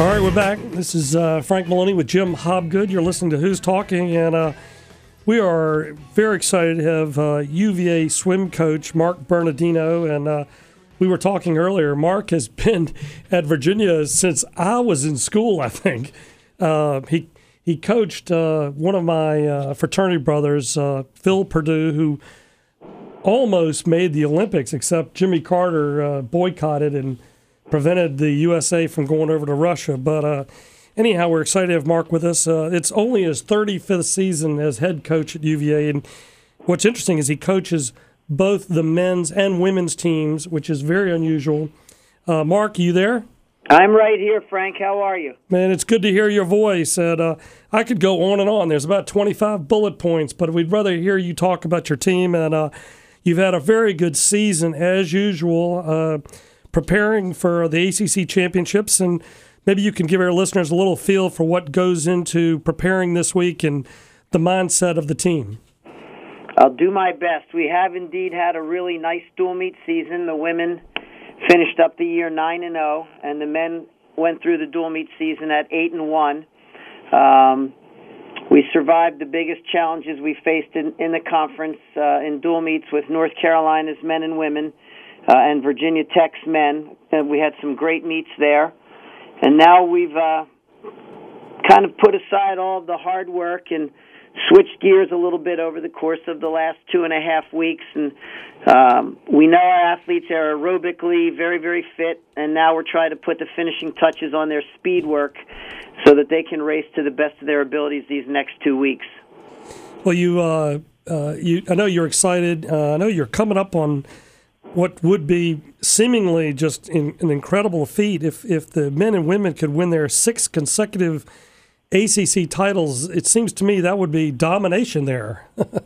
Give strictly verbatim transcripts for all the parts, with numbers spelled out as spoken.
All right, we're back. This is uh, Frank Maloney with Jim Hobgood. You're listening to Who's Talking, and uh, we are very excited to have uh, U V A swim coach Mark Bernardino. And uh, we were talking earlier, Mark has been at Virginia since I was in school, I think. Uh, he he coached uh, one of my uh, fraternity brothers, uh, Phil Perdue, who almost made the Olympics, except Jimmy Carter uh, boycotted and prevented the U S A from going over to Russia. But uh, anyhow, we're excited to have Mark with us. Uh, it's only his thirty-fifth season as head coach at U V A. And what's interesting is he coaches both the men's and women's teams, which is very unusual. Uh, Mark, you there? I'm right here, Frank. How are you? Man, it's good to hear your voice. And uh, I could go on and on. There's about twenty-five bullet points, but we'd rather hear you talk about your team. And uh, you've had a very good season, as usual, uh, preparing for the A C C championships, and maybe you can give our listeners a little feel for what goes into preparing this week and the mindset of the team. I'll do my best. We have indeed had a really nice dual meet season. The women finished up the year nine and zero, and the men went through the dual meet season at eight and one. Um, we survived the biggest challenges we faced in, in the conference uh, in dual meets with North Carolina's men and women. Uh, and Virginia Tech's men. And we had some great meets there. And now we've uh, kind of put aside all of the hard work and switched gears a little bit over the course of the last two and a half weeks. And um, we know our athletes are aerobically very, very fit, and now we're trying to put the finishing touches on their speed work so that they can race to the best of their abilities these next two weeks. Well, you, uh, uh, you I know you're excited. Uh, I know you're coming up on what would be seemingly just in, an incredible feat if, if the men and women could win their six consecutive A C C titles. It seems to me that would be domination there.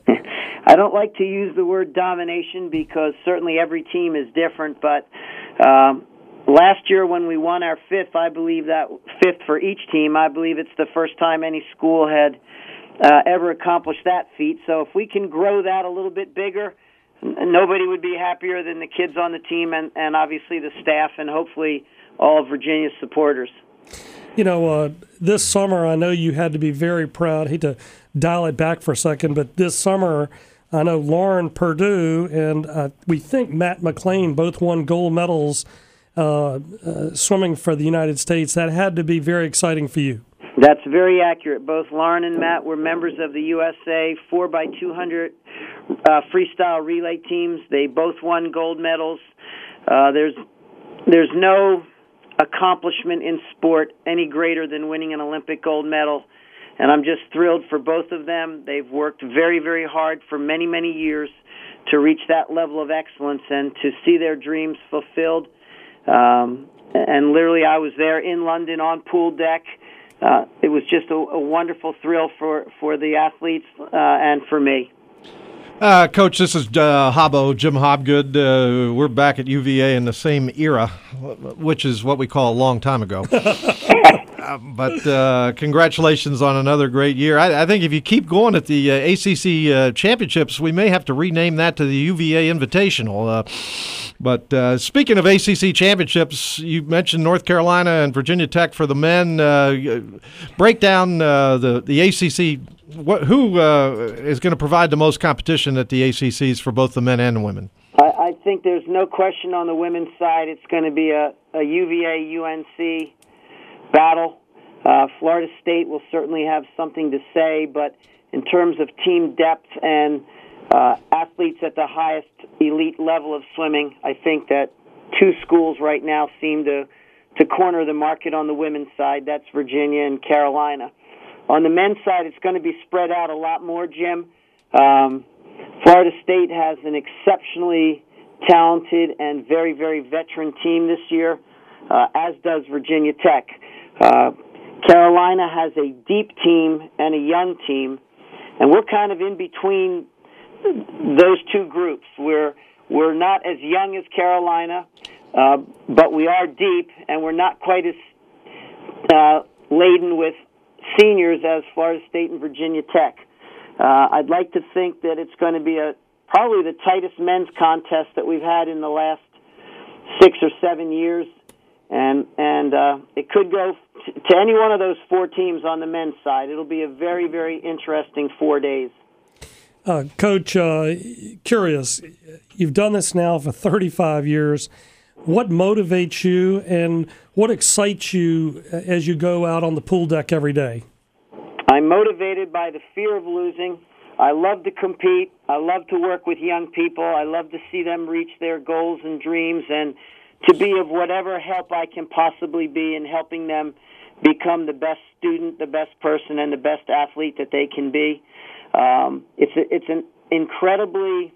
I don't like to use the word domination because certainly every team is different, but um, last year when we won our fifth, I believe that fifth for each team, I believe it's the first time any school had uh, ever accomplished that feat. So if we can grow that a little bit bigger, nobody would be happier than the kids on the team and, and obviously the staff and hopefully all of Virginia's supporters. You know, uh, this summer I know you had to be very proud. I hate to dial it back for a second, but this summer I know Lauren Perdue and uh, we think Matt McLean both won gold medals uh, uh, swimming for the United States. That had to be very exciting for you. That's very accurate. Both Lauren and Matt were members of the U S A four by two hundred uh, freestyle relay teams. They both won gold medals. Uh, there's there's no accomplishment in sport any greater than winning an Olympic gold medal, and I'm just thrilled for both of them. They've worked very, very hard for many, many years to reach that level of excellence and to see their dreams fulfilled. Um, and literally, I was there in London on pool deck. Uh, it was just a, a wonderful thrill for, for the athletes uh, and for me. Uh, Coach, this is uh, Hobbo, Jim Hobgood. Uh, we're back at U V A in the same era, which is what we call a long time ago. uh, but uh, congratulations on another great year. I, I think if you keep going at the uh, A C C uh, championships, we may have to rename that to the U V A Invitational. Uh, but uh, speaking of A C C championships, you mentioned North Carolina and Virginia Tech for the men. Uh, break down uh, the, the A C C. What, who uh, is going to provide the most competition at the A C Cs for both the men and the women? I, I think there's no question on the women's side it's going to be a, a U V A U N C battle. Uh, Florida State will certainly have something to say, but in terms of team depth and uh, athletes at the highest elite level of swimming, I think that two schools right now seem to, to corner the market on the women's side. That's Virginia and Carolina. On the men's side, it's going to be spread out a lot more, Jim. Um, Florida State has an exceptionally talented and very, very veteran team this year, uh, as does Virginia Tech. Uh, Carolina has a deep team and a young team, and we're kind of in between those two groups. We're, we're not as young as Carolina, uh, but we are deep, and we're not quite as uh, laden with seniors as Florida State and Virginia Tech. Uh, I'd like to think that it's going to be a probably the tightest men's contest that we've had in the last six or seven years and and uh, it could go t- to any one of those four teams on the men's side. It'll be a very, very interesting four days. Uh, Coach, uh, curious, you've done this now for thirty-five years. What motivates you and what excites you as you go out on the pool deck every day? I'm motivated by the fear of losing. I love to compete. I love to work with young people. I love to see them reach their goals and dreams and to be of whatever help I can possibly be in helping them become the best student, the best person, and the best athlete that they can be. Um, it's a, it's an incredibly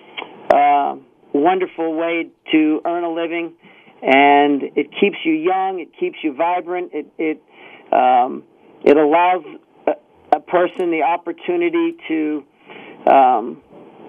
uh, wonderful way to earn a living, and it keeps you young. It keeps you vibrant. It it um, it allows a, a person the opportunity to um,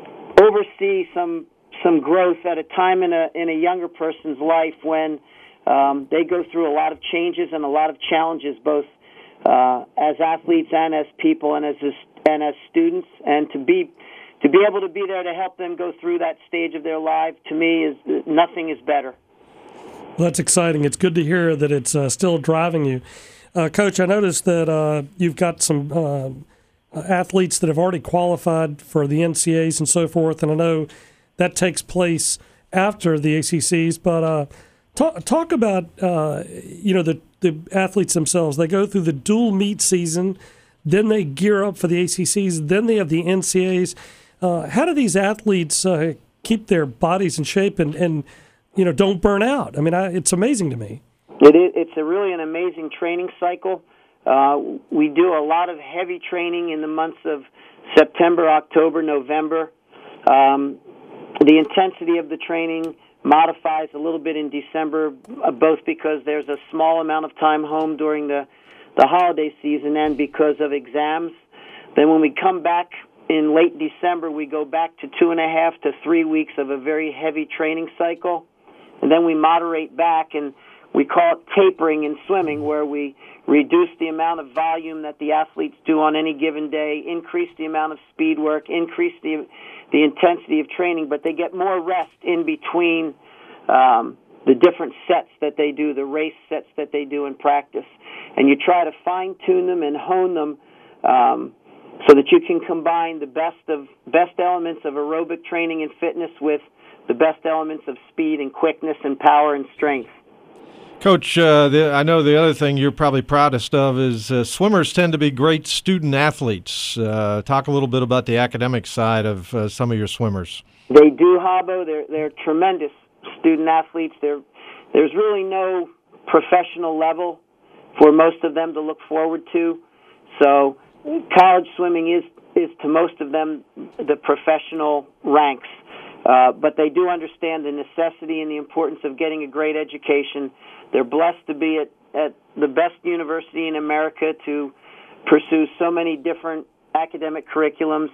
oversee some some growth at a time in a in a younger person's life when um, they go through a lot of changes and a lot of challenges, both uh, as athletes and as people and as and as students. And to be to be able to be there to help them go through that stage of their life, to me, is nothing is better. Well, that's exciting. It's good to hear that it's uh, still driving you. Uh, Coach, I noticed that uh, you've got some uh, athletes that have already qualified for the N C A As and so forth, and I know that takes place after the A C Cs. But uh, talk, talk about uh, you know the, the athletes themselves. They go through the dual meet season, then they gear up for the A C Cs, then they have the N C A As. Uh, how do these athletes uh, keep their bodies in shape and, and you know don't burn out? I mean, I, it's amazing to me. It is, it's a really an amazing training cycle. Uh, we do a lot of heavy training in the months of September, October, November. Um, the intensity of the training modifies a little bit in December, uh, both because there's a small amount of time home during the, the holiday season and because of exams. Then when we come back in late December, we go back to two and a half to three weeks of a very heavy training cycle. And then we moderate back, and we call it tapering in swimming, where we reduce the amount of volume that the athletes do on any given day, increase the amount of speed work, increase the the intensity of training, but they get more rest in between um, the different sets that they do, the race sets that they do in practice. And you try to fine-tune them and hone them um, so that you can combine the best of best elements of aerobic training and fitness with the best elements of speed and quickness and power and strength. Coach, uh, the, I know the other thing you're probably proudest of is uh, swimmers tend to be great student athletes. Uh, talk a little bit about the academic side of uh, some of your swimmers. They do, Habo. They're, they're tremendous student athletes. They're, there's really no professional level for most of them to look forward to. So college swimming is, is to most of them the professional ranks. Uh, but they do understand the necessity and the importance of getting a great education. They're blessed to be at, at the best university in America to pursue so many different academic curriculums,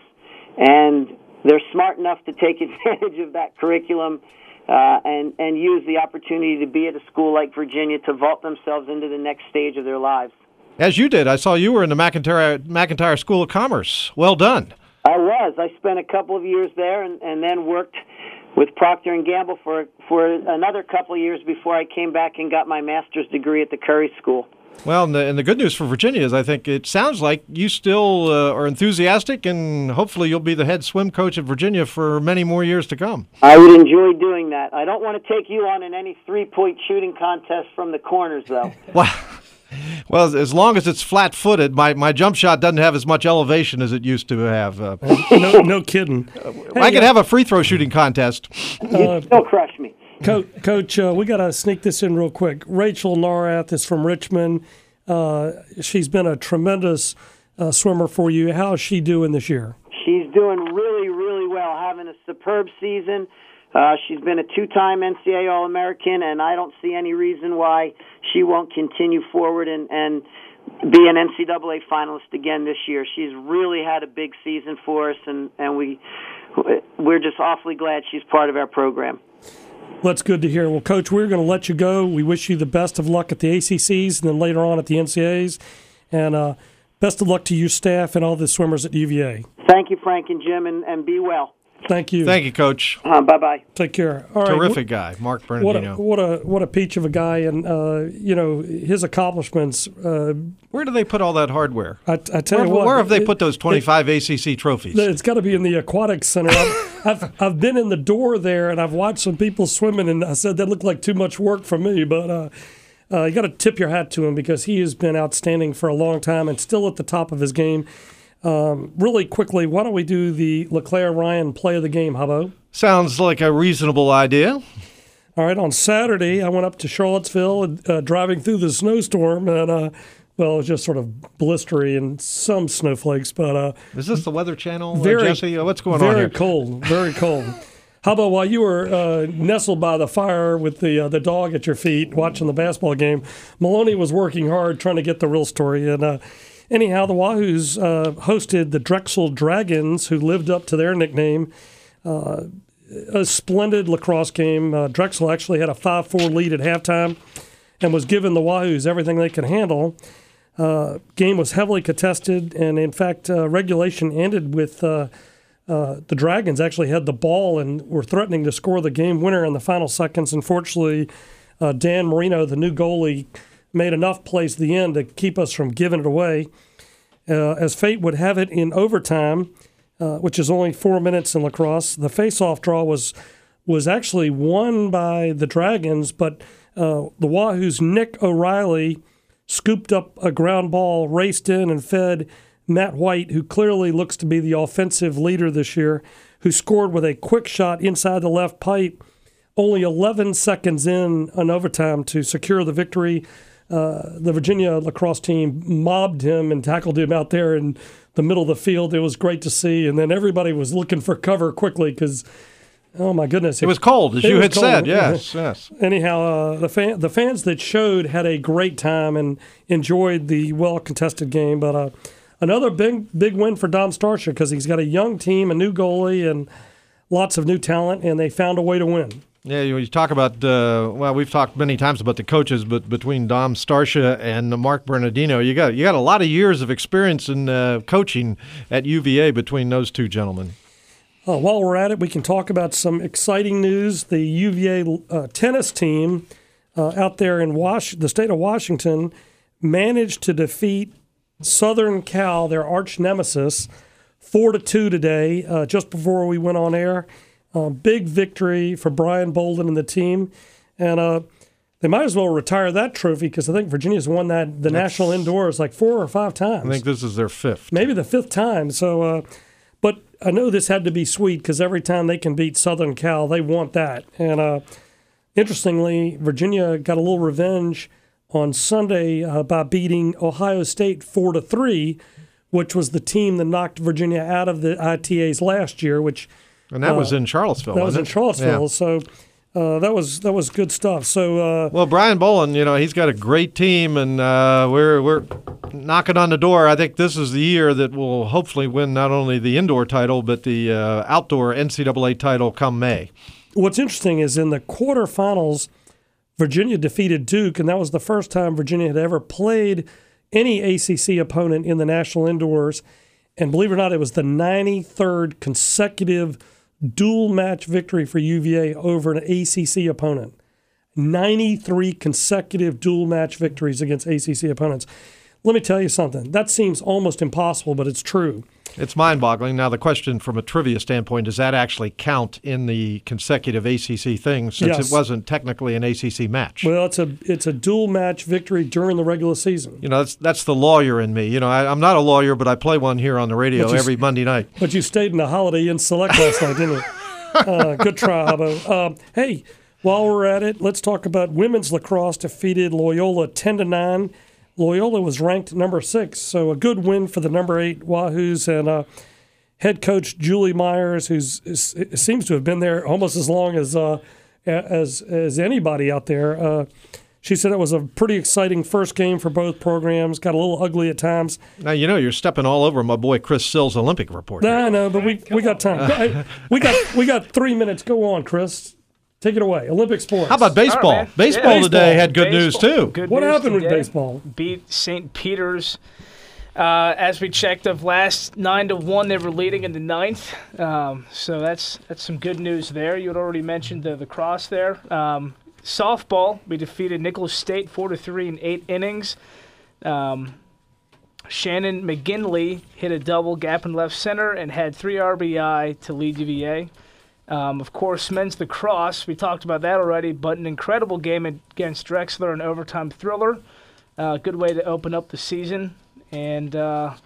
and they're smart enough to take advantage of that curriculum uh, and, and use the opportunity to be at a school like Virginia to vault themselves into the next stage of their lives. As you did. I saw you were in the McIntyre, McIntyre School of Commerce. Well done. I was. I spent a couple of years there and, and then worked with Procter and Gamble for for another couple of years before I came back and got my master's degree at the Curry School. Well, and the, and the good news for Virginia is I think it sounds like you still uh, are enthusiastic, and hopefully you'll be the head swim coach at Virginia for many more years to come. I would enjoy doing that. I don't want to take you on in any three-point shooting contest from the corners, though. Well, well, as long as it's flat-footed, my, my jump shot doesn't have as much elevation as it used to have. Uh, no, no kidding. Hey, I could uh, have a free throw shooting contest. You still crush me. Coach, Coach uh, we got to sneak this in real quick. Rachel Narath is from Richmond. Uh, she's been a tremendous uh, swimmer for you. How is she doing this year? She's doing really, really well, having a superb season. Uh, she's been a two-time N C A A All-American, and I don't see any reason why she won't continue forward and, and be an N C double A finalist again this year. She's really had a big season for us, and, and we, we're just awfully glad she's part of our program. Well, that's good to hear. Well, Coach, we're going to let you go. We wish you the best of luck at the A C Cs and then later on at the N C A As. And uh, best of luck to your staff and all the swimmers at U V A. Thank you, Frank and Jim, and, and be well. Thank you. Thank you, Coach. Uh, bye bye. Take care. All right. Terrific guy, Mark What a, Bernardino. what a what a peach of a guy, and uh, you know his accomplishments. Uh, Where do they put all that hardware? I, I tell Where, you what, where have they it- put those twenty-five A C C trophies? It's got to be in the aquatic center. I've, I've I've been in the door there, and I've watched some people swimming, and I said that looked like too much work for me. But uh, uh, you got to tip your hat to him because he has been outstanding for a long time and still at the top of his game. Um, really quickly, why don't we do the LeClaire Ryan play of the game, Hubbo? Sounds like a reasonable idea. All right, on Saturday, I went up to Charlottesville, uh, driving through the snowstorm, and uh, well, it was just sort of blistery and some snowflakes, but uh, Is this the Weather Channel, very, uh, Jesse? Uh, What's going very on here? cold, very cold. How about while you were uh, nestled by the fire with the uh, the dog at your feet watching the basketball game, Maloney was working hard trying to get the real story. And uh, anyhow, the Wahoos uh, hosted the Drexel Dragons, who lived up to their nickname. Uh, a splendid lacrosse game. Uh, Drexel actually had a five four lead at halftime and was giving the Wahoos everything they could handle. Uh, game was heavily contested, and in fact, uh, regulation ended with uh, uh, the Dragons actually had the ball and were threatening to score the game winner in the final seconds. Unfortunately, uh, Dan Marino, the new goalie, made enough plays at the end to keep us from giving it away. Uh, as fate would have it, in overtime, uh, which is only four minutes in lacrosse, the face-off draw was was actually won by the Dragons, but uh, the Wahoos' Nick O'Reilly scooped up a ground ball, raced in, and fed Matt White, who clearly looks to be the offensive leader this year, who scored with a quick shot inside the left pipe, only eleven seconds in on overtime to secure the victory. Uh, the Virginia lacrosse team mobbed him and tackled him out there in the middle of the field. It was great to see, and then everybody was looking for cover quickly because, oh my goodness, It was cold, as It you was had cold. said. Yes, yes. Anyhow, uh, the fan, the fans that showed had a great time and enjoyed the well-contested game. But uh, another big big win for Dom Starsha because he's got a young team, a new goalie, and lots of new talent, and they found a way to win. Yeah, you, you talk about, uh, well, we've talked many times about the coaches, but between Dom Starsha and Mark Bernardino, you got you got a lot of years of experience in uh, coaching at U V A between those two gentlemen. Uh, while we're at it, we can talk about some exciting news. The U V A uh, tennis team uh, out there in Was- the state of Washington managed to defeat Southern Cal, their arch nemesis, four to two today, uh, just before we went on air. Uh, big victory for Brian Bolden and the team. And uh, they might as well retire that trophy because I think Virginia's won that the That's- national indoors like four or five times. I think this is their fifth. Maybe the fifth time. So, uh, but I know this had to be sweet because every time they can beat Southern Cal, they want that. And uh, interestingly, Virginia got a little revenge on Sunday uh, by beating Ohio State four to three, which was the team that knocked Virginia out of the I T As last year. Which And that uh, was in Charlottesville. that was in wasn't it? Charlottesville. Yeah. So uh, that was that was good stuff. So uh, Well, Brian Bolin, you know, he's got a great team, and uh, we're we're knocking on the door. I think this is the year that will hopefully win not only the indoor title but the uh, outdoor N C double A title come May. what's interesting is in the quarterfinals, Virginia defeated Duke, and that was the first time Virginia had ever played any A C C opponent in the national indoors. And believe it or not, it was the ninety-third consecutive dual match victory for U V A over an A C C opponent. ninety-three consecutive dual match victories against A C C opponents. Let me tell you something. That seems almost impossible, but it's true. It's mind-boggling. Now, the question from a trivia standpoint, does that actually count in the consecutive A C C thing since Yes. it wasn't technically an A C C match? Well, it's a it's a dual match victory during the regular season. You know, that's that's the lawyer in me. You know, I, I'm not a lawyer, but I play one here on the radio But you- every Monday night. But you stayed in the Holiday Inn Select last night, didn't you? Uh, good try, Habbo. Um, hey, while we're at it, let's talk about women's lacrosse defeated Loyola ten to nine. Loyola was ranked number six, so a good win for the number eight Wahoos and uh, head coach Julie Myers, who seems to have been there almost as long as uh, as as anybody out there. Uh, she said it was a pretty exciting first game for both programs. Got a little ugly at times. Now, you know, you're stepping all over my boy Chris Sills' Olympic report. here. I know, but we, we got time. Go- we got we got three minutes. Go on, Chris. Take it away. Olympic sports. How about baseball? All right, man. baseball Yeah. today Baseball. had good news, Baseball. too. Good What news happened with today. baseball? Beat Saint Peter's Uh, as we checked, of last nine to one, they were leading in the ninth. Um, so that's that's some good news there. You had already mentioned the the cross there. Um, softball, we defeated Nicholas State four to three in eight innings. Um, Shannon McGinley hit a double gap in left center and had three R B I to lead U V A. Um, of course, men's lacrosse, we talked about that already, but an incredible game against Drexler, an overtime thriller. Uh, good way to open up the season. And, uh,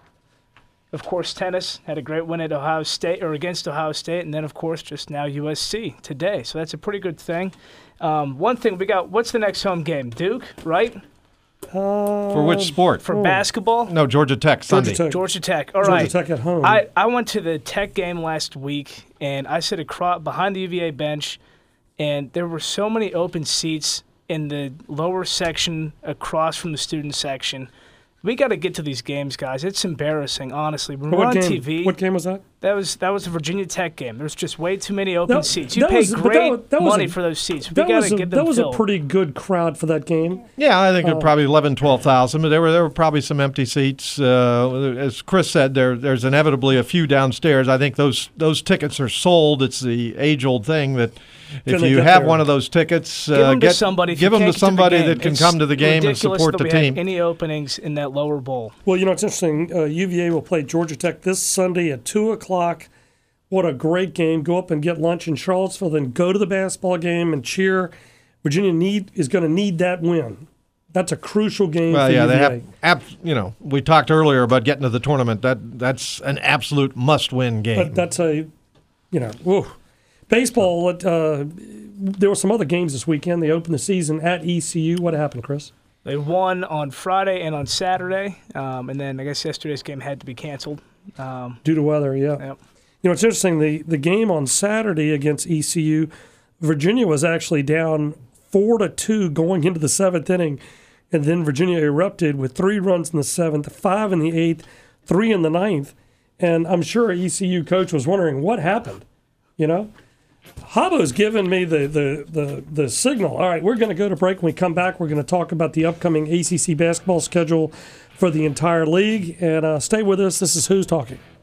of course, tennis had a great win at Ohio State or against Ohio State, and then, of course, just now U S C today. So that's a pretty good thing. Um, one thing we got, what's the next home game? Duke, right? Uh, For which sport? For oh. basketball? No, Georgia Tech, Sunday. Georgia Tech. Georgia Tech. All Georgia right. Tech at home. I, I went to the Tech game last week, and I sat across, behind the U V A bench, and there were so many open seats in the lower section across from the student section. We got to get to these games, guys. It's embarrassing, honestly. When we're what on game? T V, What game was that? that was that was a Virginia Tech game. There's just way too many open That- seats. You that pay was- but that great was- that was money a- for those seats. We That got was to a, get them that was filled. a pretty good crowd for that game. Yeah, I think Uh, there were probably eleven, twelve thousand, but there were there were probably some empty seats. Uh, as Chris said, there there's inevitably a few downstairs. I think those those tickets are sold. It's the age-old thing that if Can they you get have there? one of those tickets, Give uh, them get to somebody. If give you them can't to get the somebody game. that can It's come to the game and ridiculous support that the we had team. Any openings in that lower bowl? Well, you know, it's interesting. Uh, U V A will play Georgia Tech this Sunday at two o'clock. What a great game. Go up and get lunch in Charlottesville, then go to the basketball game and cheer. Virginia need is going to need that win. That's a crucial game Well, for yeah, U V A. they have. Ab- you know, we talked earlier about getting to the tournament. That that's an absolute must-win game. But that's a, you know, whew. Baseball, uh, there were some other games this weekend. They opened the season at E C U. What happened, Chris? They won on Friday and on Saturday, um, and then I guess yesterday's game had to be canceled. Um, Due to weather, yeah. Yep. You know, it's interesting. The, the game on Saturday against E C U, Virginia was actually down four to two going into the seventh inning, and then Virginia erupted with three runs in the seventh, five in the eighth, three in the ninth, and I'm sure E C U coach was wondering what happened. You know, Habo's given me the the the the signal. All right, we're going to go to break. When we come back, we're going to talk about the upcoming A C C basketball schedule for the entire league, and uh, stay with us. This is Who's Talking.